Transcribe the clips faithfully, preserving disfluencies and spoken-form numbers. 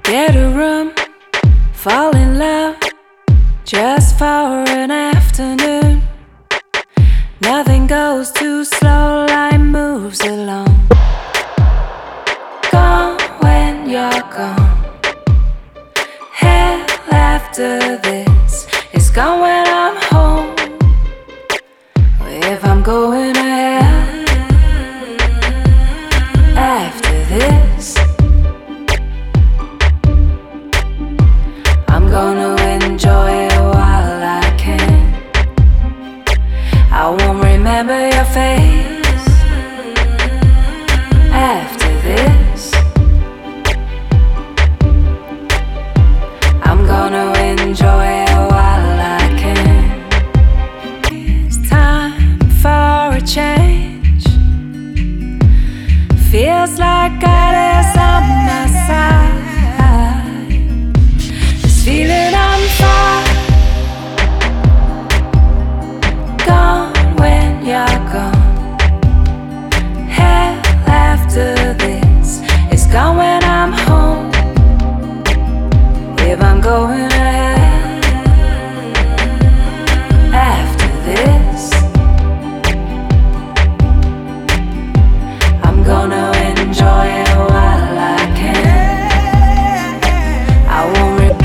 Get a room, fall in love, just for an afternoon. Nothing goes too slow, life moves along. Gone when you're gone. Hell after this is gone when I'm home. If I'm going to hell after this, I'm gonna enjoy it while I can. I won't remember your face after this. I'm gonna enjoy it while I can. It's time for a change. Feels like God is on my side. This feeling I'm fine. Gone when you're gone. Hell after this is gone when I'm home. If I'm going to hell after this, I'm gonna enjoy it while I can. I won't re-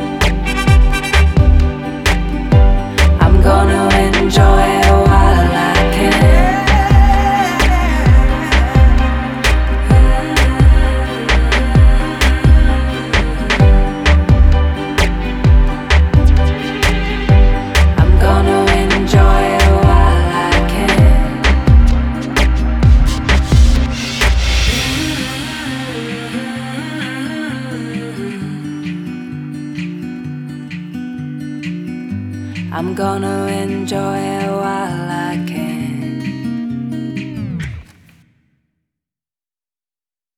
I'm gonna enjoy it while I can. I'm gonna enjoy it while I can. I'm gonna enjoy it while I can.